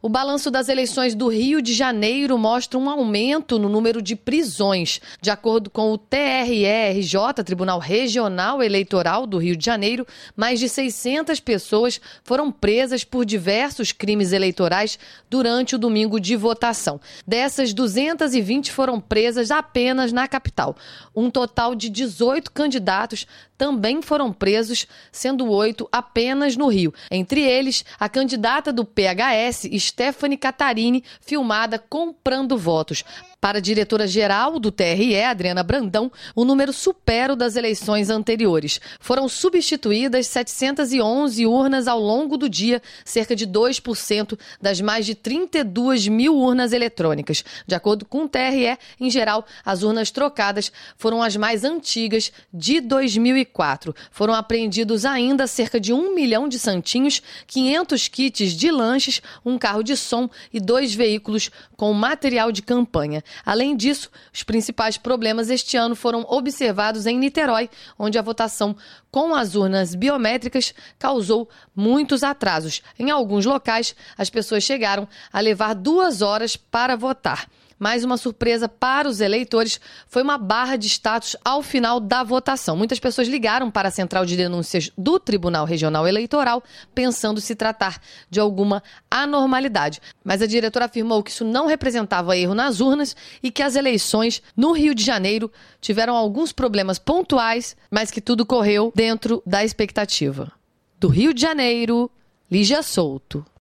O balanço das eleições do Rio de Janeiro mostra um aumento no número de prisões. De acordo com o TRE-RJ, Tribunal Regional Eleitoral do Rio de Janeiro, mais de 600 pessoas foram presas por diversos crimes eleitorais durante o domingo de votação. Dessas, 220 foram presas apenas na capital. Um total de 18 candidatos também foram presos, sendo 8 apenas no Rio. Entre eles, a candidata do PHS, Stephanie Catarini, filmada comprando votos. Para a diretora-geral do TRE, Adriana Brandão, o número supera o das eleições anteriores. Foram substituídas 711 urnas ao longo do dia, cerca de 2% das mais de 32 mil urnas eletrônicas. De acordo com o TRE, em geral, as urnas trocadas foram as mais antigas de 2004. Foram apreendidos ainda cerca de 1 milhão de santinhos, 500 kits de lanches, um carro de som e 2 veículos com material de campanha. Além disso, os principais problemas este ano foram observados em Niterói, onde a votação com as urnas biométricas causou muitos atrasos. Em alguns locais, as pessoas chegaram a levar 2 horas para votar. Mais uma surpresa para os eleitores foi uma barra de status ao final da votação. Muitas pessoas ligaram para a central de denúncias do Tribunal Regional Eleitoral pensando se tratar de alguma anormalidade. Mas a diretora afirmou que isso não representava erro nas urnas e que as eleições no Rio de Janeiro tiveram alguns problemas pontuais, mas que tudo correu dentro da expectativa. Do Rio de Janeiro, Lígia Souto.